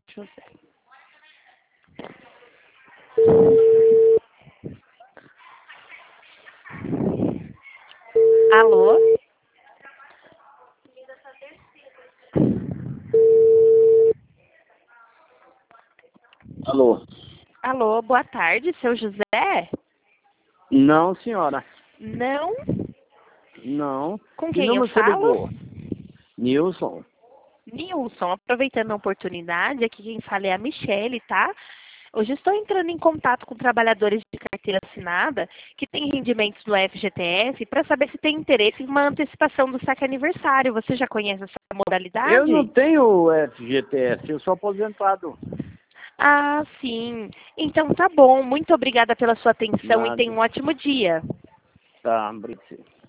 José. Alô? Alô? Alô, boa tarde, seu José? Não, senhora. Não? Não. Com Que quem eu número você falo? ligou? Nilson. Nilson, aproveitando a oportunidade, aqui quem fala é a Michele, tá? Hoje estou entrando em contato com trabalhadores de carteira assinada que têm rendimentos no FGTS para saber se tem interesse em uma antecipação do saque aniversário. Você já conhece essa Eu não modalidade? tenho FGTS, eu sou aposentado. Ah, sim. Então tá bom. Muito obrigada pela sua atenção e tenha Nada. um ótimo dia. Tá, obrigado.